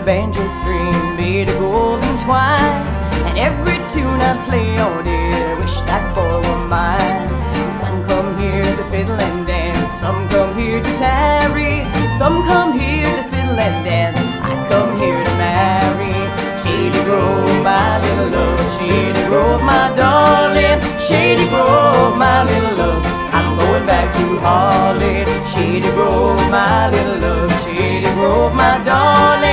banjo string made of golden twine, and every tune I play, oh dear, I wish that boy were mine. Some come here to fiddle and dance, some come here to tarry, some come here to fiddle and dance, I come here to marry. Shady Grove, my little love, Shady Grove, my darling, Shady Grove, my little love, I'm going back to Harley. Shady Grove, my little love, Shady Grove, my darling,